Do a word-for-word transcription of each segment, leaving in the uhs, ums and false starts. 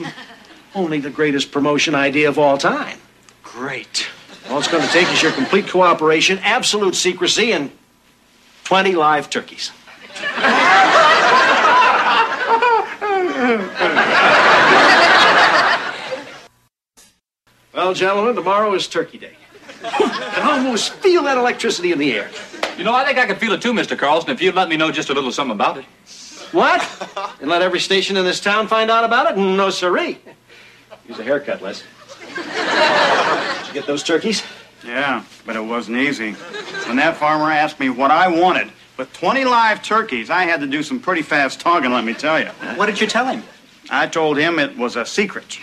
Only the greatest promotion idea of all time. Great. All it's going to take is your complete cooperation, absolute secrecy, and twenty live turkeys. Well, gentlemen, tomorrow is Turkey Day. I can almost feel that electricity in the air. You know, I think I could feel it too, Mister Carlson, if you'd let me know just a little something about it. What? And let every station in this town find out about it? No, sirree. Use a haircut, Les. Did you get those turkeys? Yeah, but it wasn't easy. When that farmer asked me what I wanted, with twenty live turkeys, I had to do some pretty fast talking, let me tell you. What did you tell him? I told him it was a secret.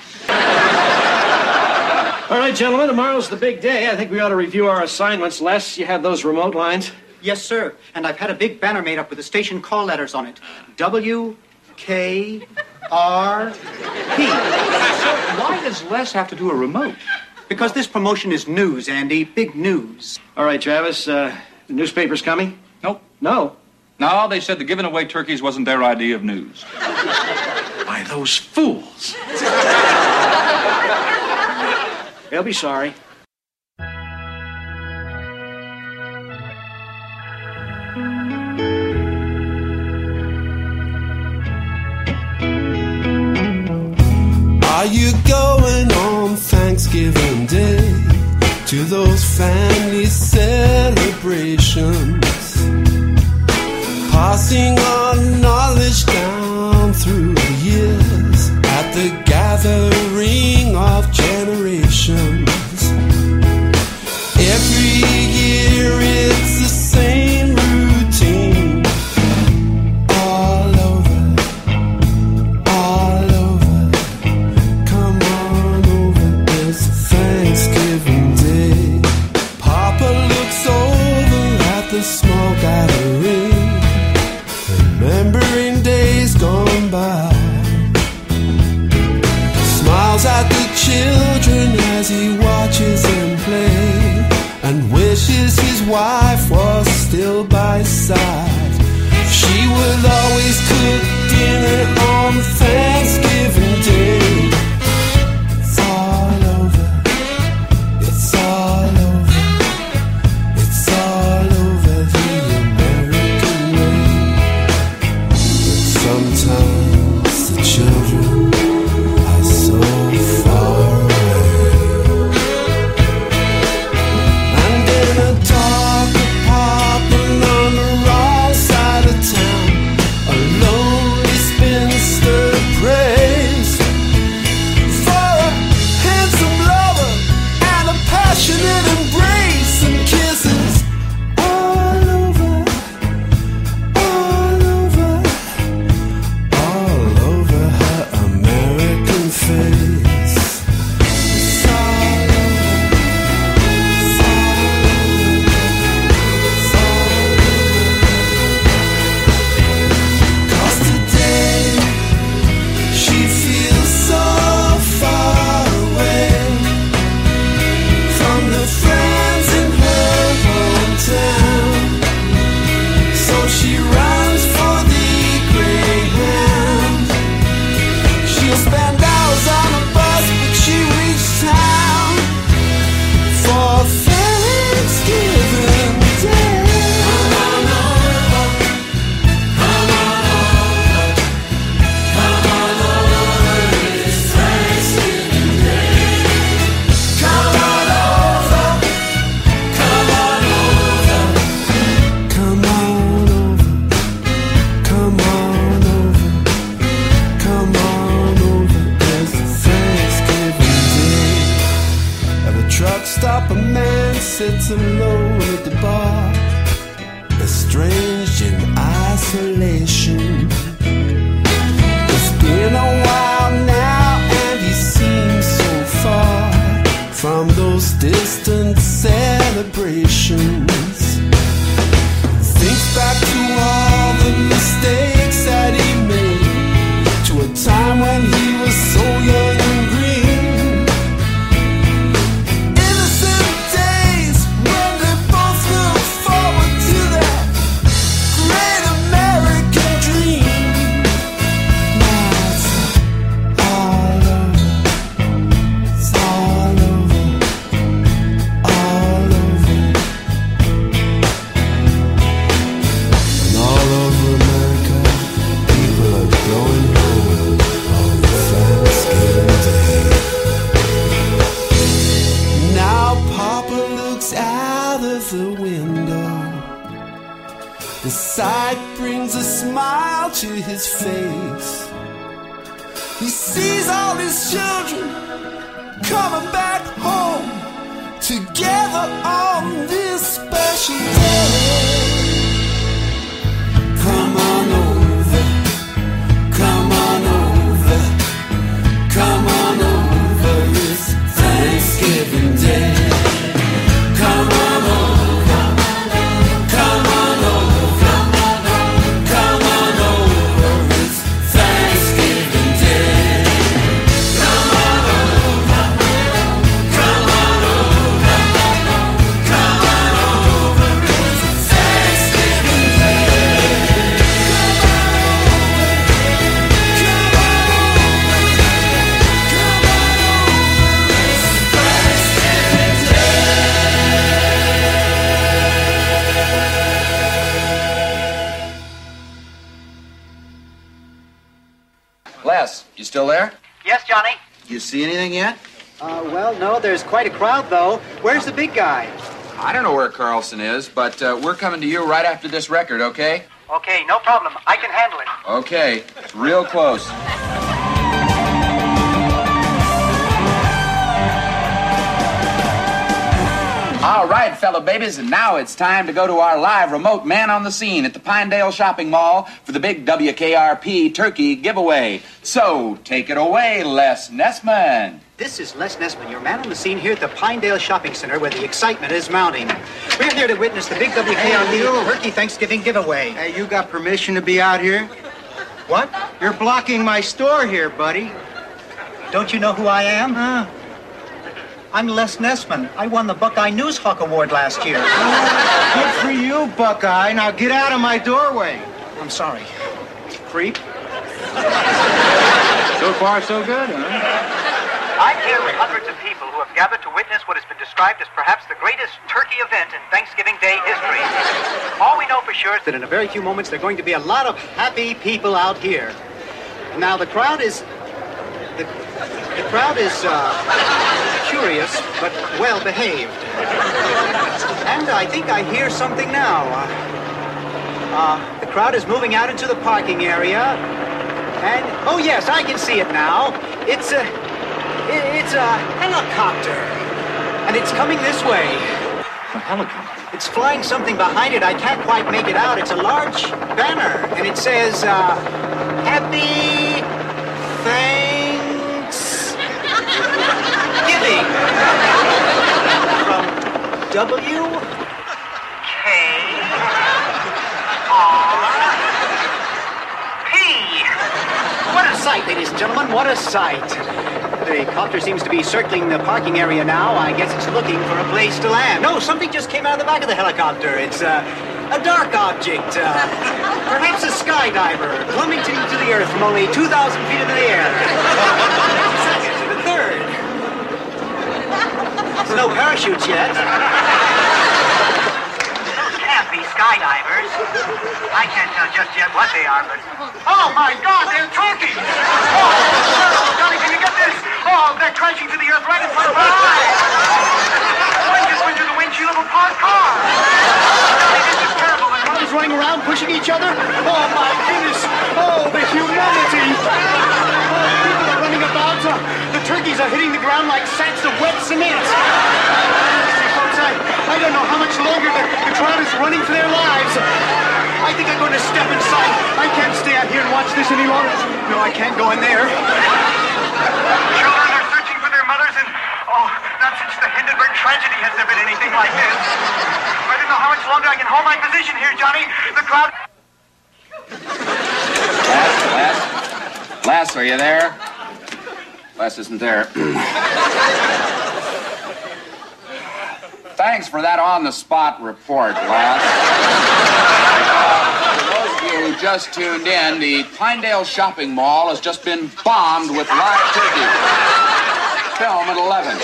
All right, gentlemen, tomorrow's the big day. I think we ought to review our assignments. Les, you have those remote lines? Yes, sir. And I've had a big banner made up with the station call letters on it. W, K, R, P. Why does Les have to do a remote? Because this promotion is news, Andy. Big news. All right, Travis, uh, the newspaper's coming? Nope. No. No, they said the giving away turkeys wasn't their idea of news. By those fools. They'll be sorry. Are you going on Thanksgiving Day to those family celebrations? Passing on knowledge down through the years at the gathering of generations. Every year it's the same routine. All over, all over. Come on over, it's Thanksgiving Day. Papa looks over at the small gathering, remembering days gone by. Smiles at the children as he watches them play, and wishes his wife was still by his side. She would always cook dinner on Thanksgiving Day. It's all over, it's all over, it's all over the American way. But sometimes the children are so far away. And in a dark apartment on the wrong side of town, a lonely spinster prays for a handsome lover and a passionate embrace, and kisses all over, all over, all over her American face. It's all over, it's all over, 'cause today she feels so far away from the friends in her hometown. So she runs for the Greyhound. She'll spend hours on a bus, but she reaches town for Thanksgiving Day. Come on over, come on over, come on over, it's Thanksgiving Day. Come on over, come on over, come on over, come on over, come on over, it's Thanksgiving Day. At a truck stop, a man sits alone at the bar, estranged in isolation. It's been a while now, and he seems so far from those distant celebrations. Thinks back to all the mistakes that he made, to a time when he was so young and green. Innocent days when they both looked forward to that great American dream. to his face. He sees all his children coming back home together on this special day. Come on over, come on over, come on over, it's Thanksgiving Day. Come on over, come on over, come on over, it's Thanksgiving Day. Come on over, come on over, come on over, it's Thanksgiving Day. Come on over, come on over, it's Thanksgiving Day. Les, you still there? Yes, Johnny? You see anything yet? Uh, well, no, there's quite a crowd, though. Where's the big guy? I don't know where Carlson is, but uh, we're coming to you right after this record, okay? Okay, no problem. I can handle it. Okay, it's real close. All right, fellow babies, and now it's time to go to our live remote man on the scene at the Pinedale Shopping Mall for the big W K R P turkey giveaway. So, take it away, Les Nessman. This is Les Nessman, your man on the scene here at the Pinedale Shopping Center where the excitement is mounting. We're here to witness the big W K R P Hey, you. Turkey Thanksgiving giveaway. Hey, you got permission to be out here? What? You're blocking my store here, buddy. Don't you know who I am? Huh? I'm Les Nessman. I won the Buckeye News Hawk Award last year. Good for you, Buckeye. Now get out of my doorway. I'm sorry. Creep. So far, so good, huh? I'm here with hundreds of people who have gathered to witness what has been described as perhaps the greatest turkey event in Thanksgiving Day history. All we know for sure is That in a very few moments there are going to be a lot of happy people out here. Now the crowd is the, the crowd is uh, curious but well behaved, and I think I hear something now. Uh, uh, the crowd is moving out into the parking area, and oh yes, I can see it now. It's a it, it's a helicopter, and it's coming this way. A helicopter. It's flying something behind it. I can't quite make it out. It's a large banner, and it says, uh, Happy Thanksgiving from W K R P. What a sight, ladies and gentlemen. What a sight. The copter seems to be circling the parking area now. I guess it's looking for a place to land. No, something just came out of the back of the helicopter. It's uh, a dark object. Uh, perhaps a skydiver plummeting to the earth from only two thousand feet into the air. The second to the third. There's no parachutes yet. Those can't be skydivers. I can't tell just yet what they are, but... Oh, my God, they're turkeys! Oh, Johnny, can you get this? Oh, they're crashing to the earth right in front of our eyes! One just went through the windshield of a parked car! Johnny, this is terrible. The Crowds running around, pushing each other. Oh, my goodness. Oh, the humanity. Oh, people are running about. Uh, the turkeys are hitting the ground like sacks of wet cement. Folks, I, I don't know how much longer the, the crowd is running for their lives. I think I'm going to step inside. I can't stay out here and watch this any longer. No, I can't go in there. Children are searching for their mothers, and oh, not since the Hindenburg tragedy has there been anything like this. I don't know how much longer I can hold my position here, Johnny. The crowd... Les, Les, Les, are you there? Les isn't there. Thanks for that on-the-spot report, Les. For those of you who just tuned in, the Pinedale Shopping Mall has just been bombed with live turkey. Film at eleven.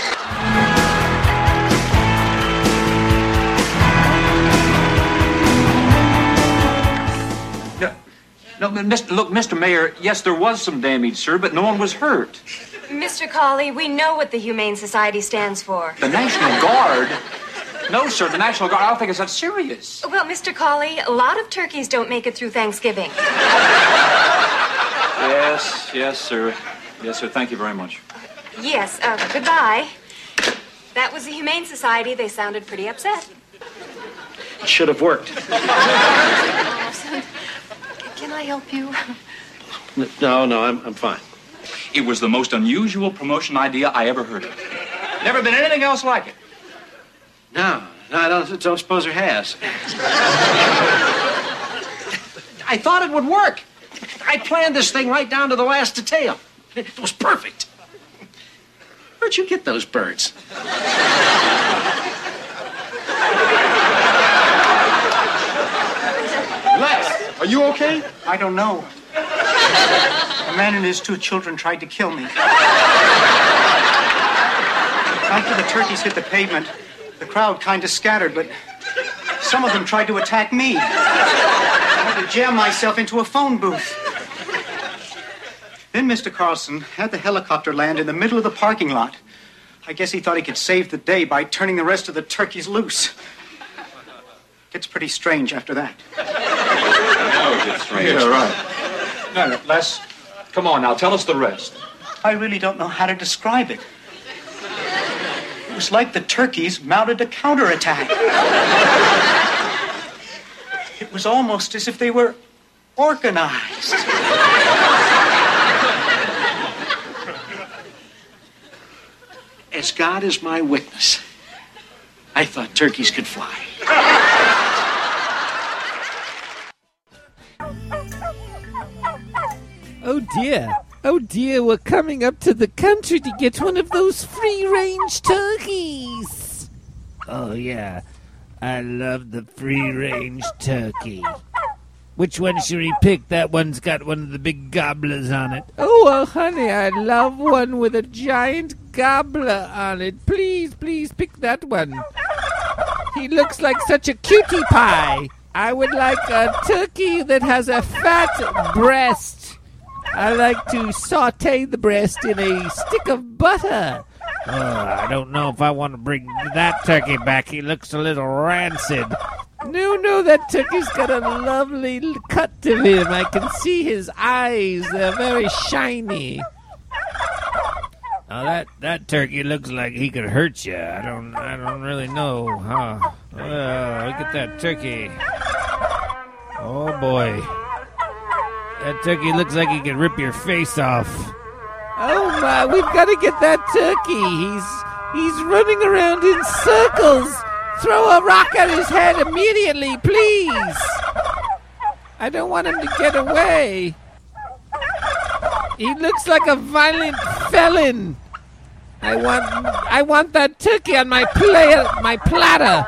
No, Mister Look, Mister Mayor, yes, there was some damage, sir, but no one was hurt. Mister Colley, we know what the Humane Society stands for. The National Guard? No, sir, the National Guard, I don't think it's that serious. Well, Mister Colley, a lot of turkeys don't make it through Thanksgiving. Yes, yes, sir. Yes, sir, thank you very much. Yes, uh, goodbye. That was the Humane Society. They sounded pretty upset. It should have worked. Can I help you? No, no, I'm, I'm fine. It was the most unusual promotion idea I ever heard of. Never been anything else like it. No, no, I don't, don't suppose there has. I thought it would work. I planned this thing right down to the last detail. It was perfect. Where'd you get those birds? Lex, are you okay? I don't know. A man and his two children tried to kill me. After the turkeys hit the pavement, the crowd kind of scattered, but some of them tried to attack me. I had to jam myself into a phone booth. Then Mister Carlson had the helicopter land in the middle of the parking lot. I guess he thought he could save the day by turning the rest of the turkeys loose. Gets pretty strange after that. Oh, it gets strange. Yeah, right. No, no, Les, come on now, tell us the rest. I really don't know how to describe it. It was like the turkeys mounted a counterattack. It was almost as if they were organized. As God is my witness, I thought turkeys could fly. Oh dear, oh dear, we're coming up to the country to get one of those free-range turkeys. Oh yeah, I love the free-range turkey. Which one should we pick? That one's got one of the big gobblers on it. Oh, well, honey, I love one with a giant gobbler on it. Please, please pick that one. He looks like such a cutie pie. I would like a turkey that has a fat breast. I like to saute the breast in a stick of butter. Oh, I don't know if I want to bring that turkey back. He looks a little rancid. No, no, that turkey's got a lovely cut to him. I can see his eyes. They're very shiny. Now that, that turkey looks like he could hurt you. I don't I don't really know, huh? Oh, look at that turkey. Oh, boy. That turkey looks like he could rip your face off. Oh, my, we've got to get that turkey. He's, he's running around in circles. Throw a rock at his head immediately, please. I don't want him to get away. He looks like a violent felon. I want I want that turkey on my plate, my platter.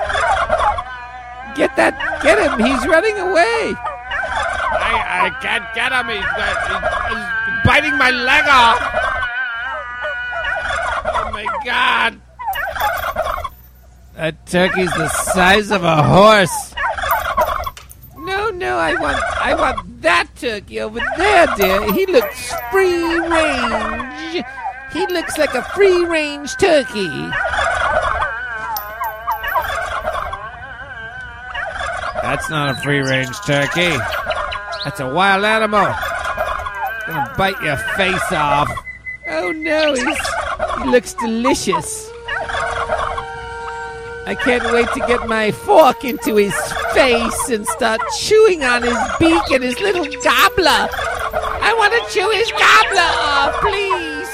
Get that, get him. He's running away. I, I can't get him. He's, uh, he's biting my leg off. Oh, my God. That turkey's the size of a horse. No, no, I want I want that turkey over there, dear. He looks free range. He looks like a free range turkey. That's not a free range turkey. That's a wild animal. Gonna bite your face off. Oh no, he's, he looks delicious. I can't wait to get my fork into his face and start chewing on his beak and his little gobbler. I want to chew his gobbler off, please.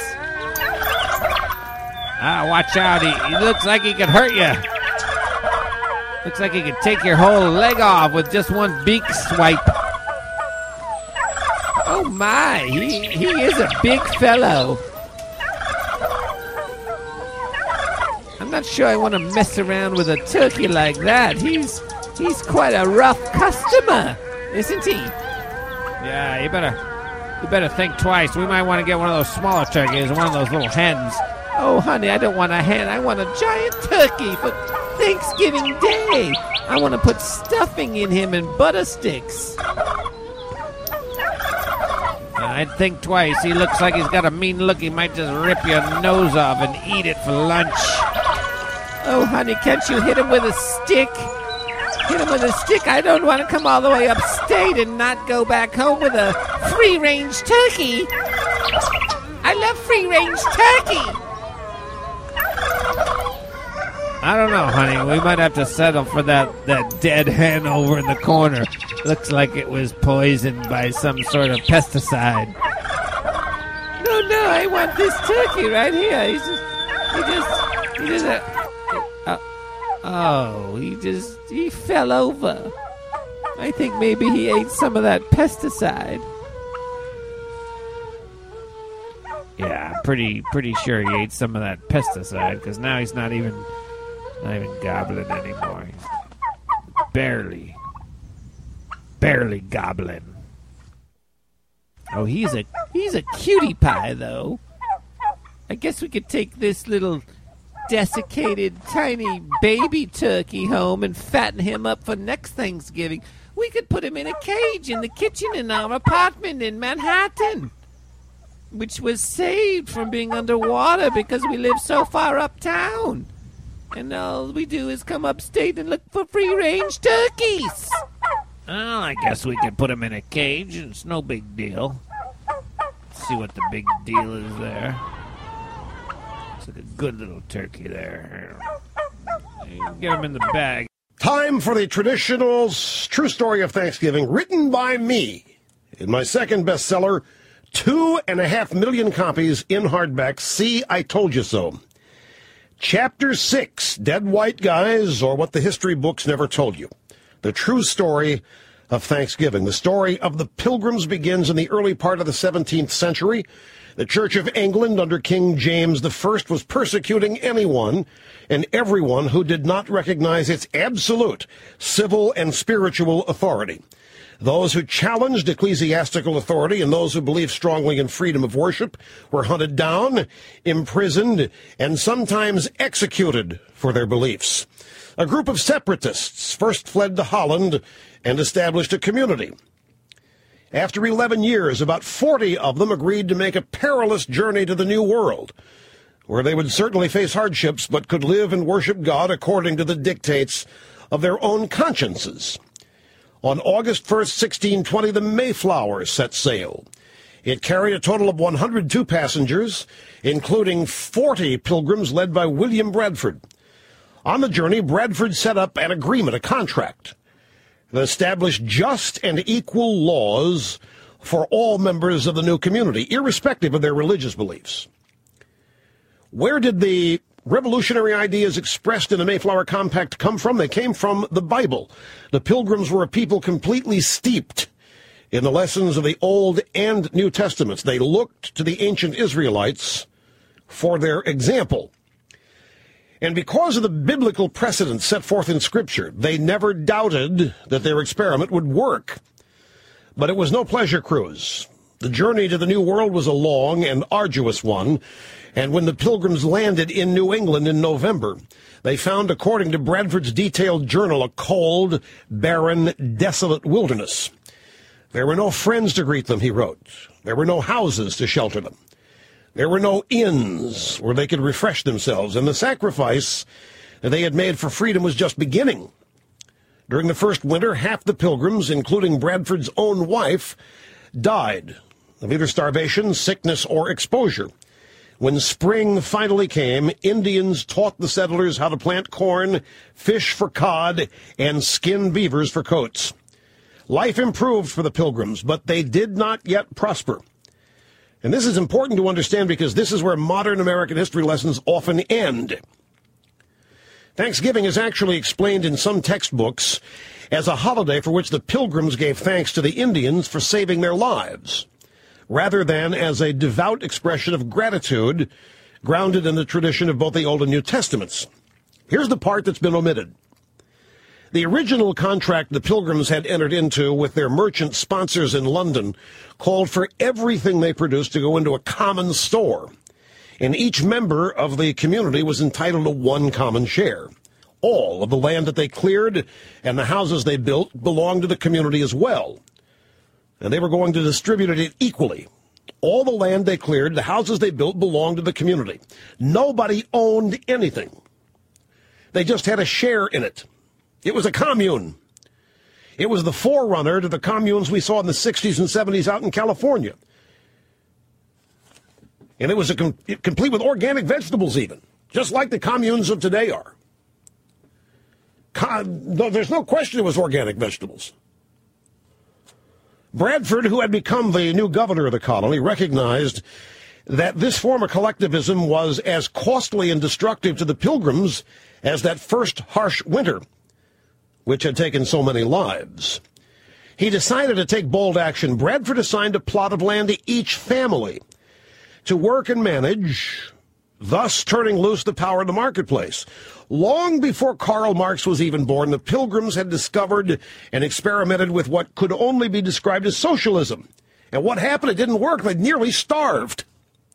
Ah, watch out. He, he looks like he could hurt you. Looks like he could take your whole leg off with just one beak swipe. Oh, my. He, he is a big fellow. I'm not sure I want to mess around with a turkey like that. He's he's quite a rough customer, isn't he? Yeah, you better you better think twice. We might want to get one of those smaller turkeys, one of those little hens. Oh, honey, I don't want a hen. I want a giant turkey for Thanksgiving Day. I want to put stuffing in him and butter sticks. I'd think twice. He looks like he's got a mean look. He might just rip your nose off and eat it for lunch. Oh, honey, can't you hit him with a stick? Hit him with a stick. I don't want to come all the way upstate and not go back home with a free-range turkey. I love free-range turkey. I don't know, honey. We might have to settle for that, that dead hen over in the corner. Looks like it was poisoned by some sort of pesticide. No, no, I want this turkey right here. He's just, he just, he just, uh, uh, oh, he just, he fell over. I think maybe he ate some of that pesticide. Yeah, I'm pretty, pretty sure he ate some of that pesticide, because now he's not even... Not even gobbling anymore. Barely. Barely gobbling. Oh, he's a he's a cutie pie, though. I guess we could take this little desiccated, tiny baby turkey home and fatten him up for next Thanksgiving. We could put him in a cage in the kitchen in our apartment in Manhattan, which was saved from being underwater because we live so far uptown. And all we do is come upstate and look for free-range turkeys. Well, I guess we could put him in a cage. It's no big deal. Let's see what the big deal is there. It's like a good little turkey there. Get him in the bag. Time for the traditional true story of Thanksgiving, written by me in my second bestseller, two and a half million copies in hardback. See, I Told You So. Chapter six, Dead White Guys, or What the History Books Never Told You. The true story of Thanksgiving. The story of the Pilgrims begins in the early part of the seventeenth century. The Church of England under King James the First was persecuting anyone and everyone who did not recognize its absolute civil and spiritual authority. Those who challenged ecclesiastical authority and those who believed strongly in freedom of worship were hunted down, imprisoned, and sometimes executed for their beliefs. A group of separatists first fled to Holland and established a community. After eleven years, about forty of them agreed to make a perilous journey to the New World, where they would certainly face hardships but could live and worship God according to the dictates of their own consciences. On August first, sixteen twenty, the Mayflower set sail. It carried a total of one hundred two passengers, including forty pilgrims led by William Bradford. On the journey, Bradford set up an agreement, a contract, that established just and equal laws for all members of the new community, irrespective of their religious beliefs. Where did the revolutionary ideas expressed in the Mayflower Compact come from? They came from the Bible. The Pilgrims were a people completely steeped in the lessons of the Old and New Testaments. They looked to the ancient Israelites for their example. And because of the biblical precedent set forth in Scripture, they never doubted that their experiment would work. But it was no pleasure cruise. The journey to the New World was a long and arduous one, and when the Pilgrims landed in New England in November, they found, according to Bradford's detailed journal, a cold, barren, desolate wilderness. There were no friends to greet them, he wrote. There were no houses to shelter them. There were no inns where they could refresh themselves, and the sacrifice that they had made for freedom was just beginning. During the first winter, half the Pilgrims, including Bradford's own wife, died of either starvation, sickness, or exposure. When spring finally came, Indians taught the settlers how to plant corn, fish for cod, and skin beavers for coats. Life improved for the Pilgrims, but they did not yet prosper. And this is important to understand because this is where modern American history lessons often end. Thanksgiving is actually explained in some textbooks as a holiday for which the Pilgrims gave thanks to the Indians for saving their lives, rather than as a devout expression of gratitude grounded in the tradition of both the Old and New Testaments. Here's the part that's been omitted. The original contract the Pilgrims had entered into with their merchant sponsors in London called for everything they produced to go into a common store, and each member of the community was entitled to one common share. All of the land that they cleared and the houses they built belonged to the community as well, and they were going to distribute it equally. All the land they cleared, the houses they built, belonged to the community. Nobody owned anything. They just had a share in it. It was a commune. It was the forerunner to the communes we saw in the sixties and seventies out in California. And it was a com- complete with organic vegetables even, just like the communes of today are. Con- there's no question it was organic vegetables. Bradford, who had become the new governor of the colony, recognized that this form of collectivism was as costly and destructive to the Pilgrims as that first harsh winter, which had taken so many lives. He decided to take bold action. Bradford assigned a plot of land to each family to work and manage, thus turning loose the power of the marketplace. Long before Karl Marx was even born, the Pilgrims had discovered and experimented with what could only be described as socialism. And what happened? It didn't work. They nearly starved.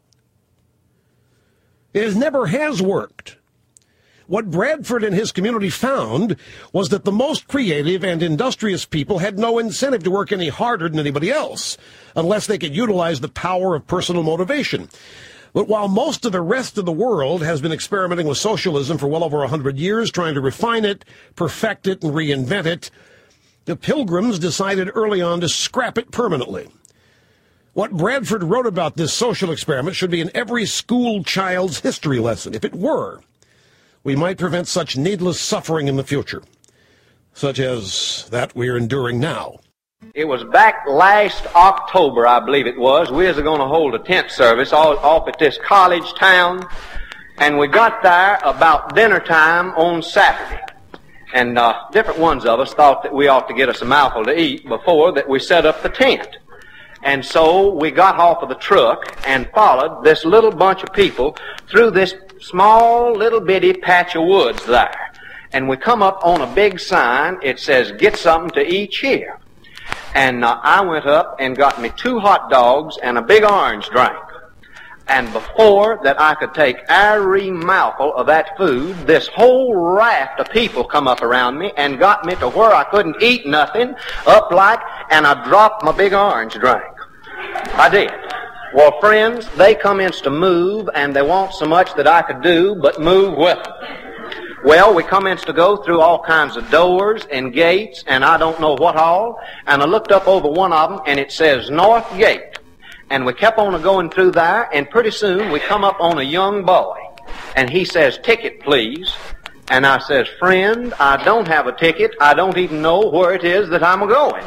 It never has worked. What Bradford and his community found was that the most creative and industrious people had no incentive to work any harder than anybody else, unless they could utilize the power of personal motivation. But while most of the rest of the world has been experimenting with socialism for well over a hundred years, trying to refine it, perfect it, and reinvent it, the Pilgrims decided early on to scrap it permanently. What Bradford wrote about this social experiment should be in every school child's history lesson. If it were, we might prevent such needless suffering in the future, such as that we are enduring now. It was back last October, I believe it was. We was going to hold a tent service all, off at this college town, and we got there about dinner time on Saturday. And uh, different ones of us thought that we ought to get us a mouthful to eat before that we set up the tent. And so we got off of the truck and followed this little bunch of people through this small little bitty patch of woods there. And we come up on a big sign. It says, "Get something to eat here." And uh, I went up and got me two hot dogs and a big orange drink. And before that I could take every mouthful of that food, this whole raft of people come up around me and got me to where I couldn't eat nothing, up like, and I dropped my big orange drink. I did. Well, friends, they commenced to move, and they want so much that I could do but move with them. Well, we commenced to go through all kinds of doors and gates, and I don't know what all, and I looked up over one of them, and it says North Gate. And we kept on going through there, and pretty soon we come up on a young boy, and he says, "Ticket, please." And I says, "Friend, I don't have a ticket. I don't even know where it is that I'm a-going."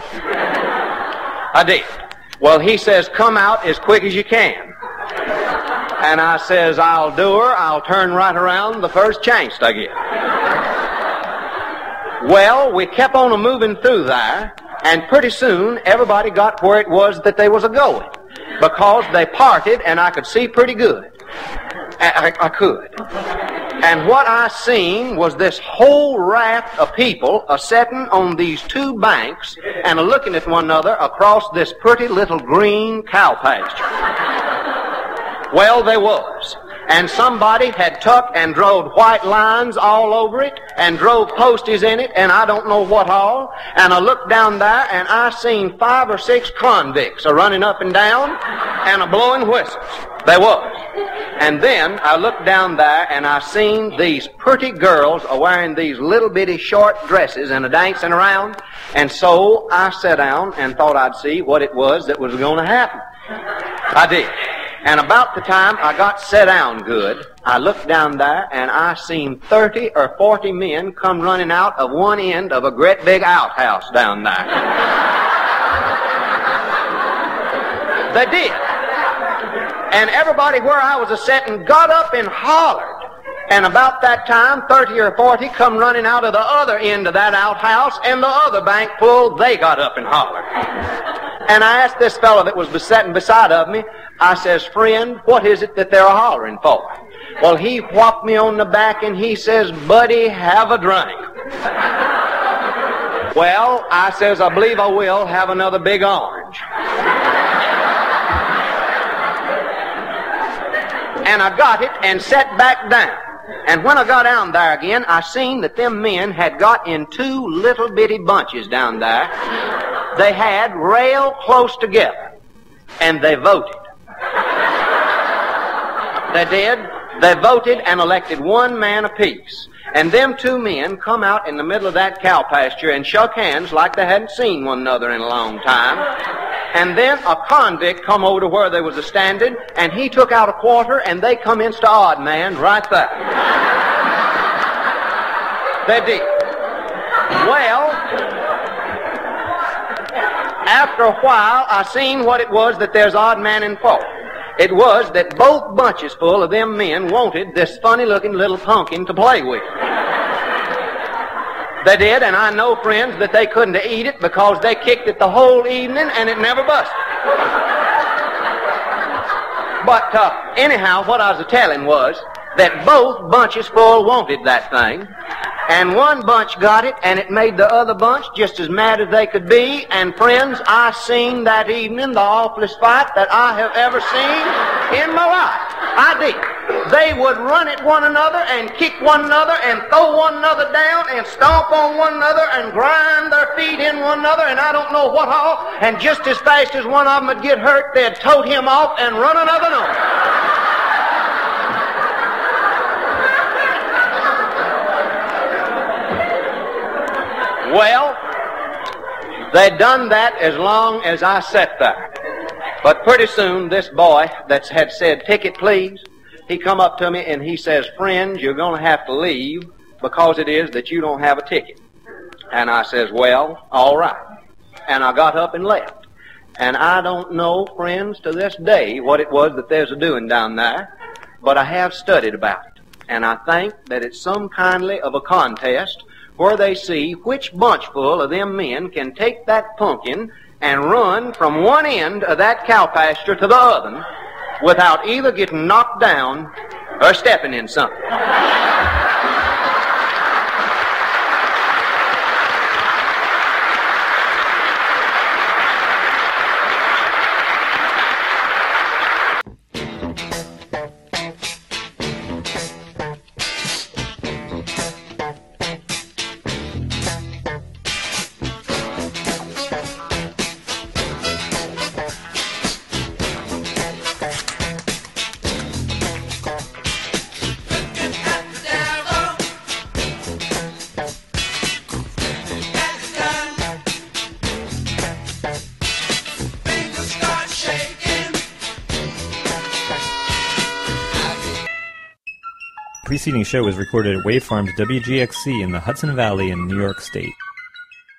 I did. Well, he says, "Come out as quick as you can." And I says, "I'll do her. I'll turn right around the first chance I get." Well, we kept on a-moving through there, and pretty soon everybody got where it was that they was a-going, because they parted and I could see pretty good. I, I, I could. And what I seen was this whole raft of people a-setting on these two banks and a-looking at one another across this pretty little green cow pasture. Well, they was. And somebody had tucked and drove white lines all over it and drove posties in it and I don't know what all. And I looked down there and I seen five or six convicts a-running up and down and a-blowing whistles. They was. And then I looked down there and I seen these pretty girls a-wearing these little bitty short dresses and a-dancing around. And so I sat down and thought I'd see what it was that was going to happen. I did. And about the time I got set down good, I looked down there and I seen thirty or forty men come running out of one end of a great big outhouse down there. They did. And everybody where I was a-setting got up and hollered. And about that time, thirty or forty come running out of the other end of that outhouse, and the other bank full, they got up and hollered. And I asked this fellow that was sitting beside of me, I says, "Friend, what is it that they're hollering for?" Well, he whopped me on the back and he says, "Buddy, have a drink." Well, I says, "I believe I will have another big orange." And I got it and sat back down. And when I got down there again, I seen that them men had got in two little bitty bunches down there. They had rail close together. And they voted. They did. They voted and elected one man apiece. And them two men come out in the middle of that cow pasture and shook hands like they hadn't seen one another in a long time. And then a convict come over to where they was a-standing, and he took out a quarter, and they come insta odd man right there. They did. Well, after a while, I seen what it was that there's odd man in for. It was that both bunches full of them men wanted this funny-looking little pumpkin to play with. They did, and I know, friends, that they couldn't eat it because they kicked it the whole evening and it never busted. But uh, anyhow, what I was a-telling was that both bunches full wanted that thing, and one bunch got it, and it made the other bunch just as mad as they could be. And friends, I seen that evening the awfulest fight that I have ever seen in my life. I did. They would run at one another and kick one another and throw one another down and stomp on one another and grind their feet in one another and I don't know what all. And just as fast as one of them would get hurt, they'd tote him off and run another one. Well, they done that as long as I sat there. But pretty soon, this boy that had said, "Ticket, please," he come up to me and he says, "Friends, you're going to have to leave because it is that you don't have a ticket." And I says, "Well, all right." And I got up and left. And I don't know, friends, to this day what it was that there's a doing down there, but I have studied about it. And I think that it's some kindly of a contest where they see which bunchful of them men can take that pumpkin and run from one end of that cow pasture to the other without either getting knocked down or stepping in something. The preceding show was recorded at Wave Farms W G X C in the Hudson Valley in New York State.